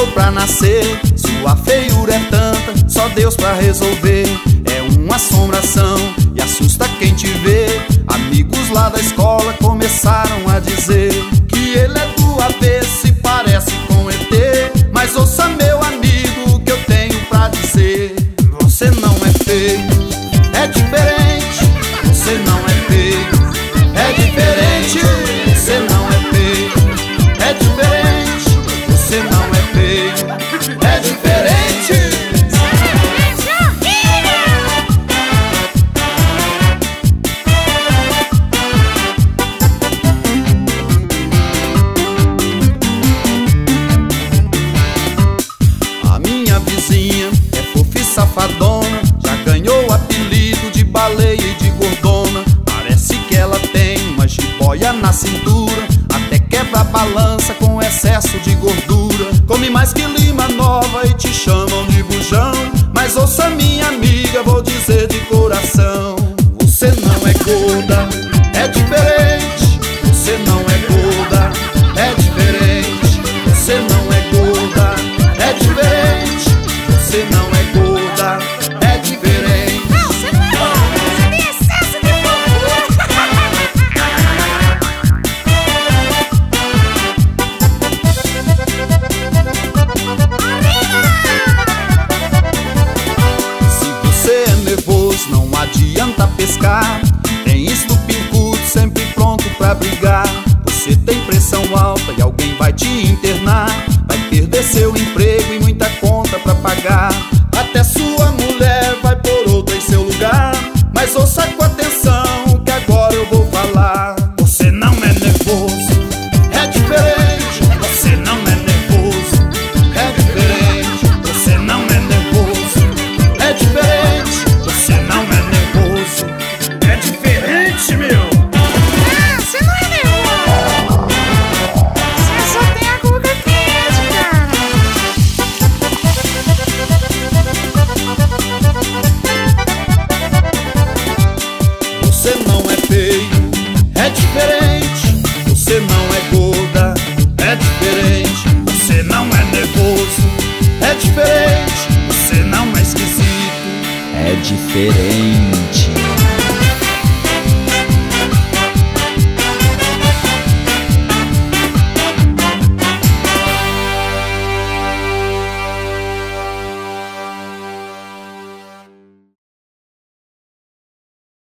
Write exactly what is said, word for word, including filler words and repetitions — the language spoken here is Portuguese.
pra nascer. Sua feiura é tanta, só Deus pra resolver. É uma assombração e assusta quem te vê. Amigos lá da escola começaram a dizer que ele é do avesso e parece com E T. Mas ouça, meu amigo, o que eu tenho pra dizer: você não é feio, é diferente. Você não é feio, é diferente. Você não é feio, é diferente. Você não é feio, é diferente. A minha vizinha é fofa e safadona, já ganhou o apelido de baleia e de gordona. Parece que ela tem uma jiboia na cintura, até quebra a balança com excesso de gordura. Come mais que lima nova e te chamam de bujão. Mas ouça, minha amiga, vou dizer de coração: você não é gorda, é diferente. Você não é gorda, é diferente. Você não é gorda, é diferente. Você não é gorda, é diferente. Não, você não é gorda, você tem excesso de gordura. Se você é nervoso, não adianta pescar. Tem estupincudo sempre pronto pra brigar. Você tem pressão alta e alguém vai te internar. Vai perder seu emprego e muita conta pra pagar. Até sua mulher vai por outra em seu lugar. Mas ouça com atenção que agora eu vou falar: você não é nervoso, é diferente. Você não é nervoso, é diferente. Você não é nervoso, é diferente. Você não é nervoso, é diferente, meu. Ah, você não é nervoso. Você só tem a cuca quente, cara. Você não é feio, é diferente. Você não é gorda, é diferente. Você não é nervoso, é diferente. Você não é esquisito, É diferente.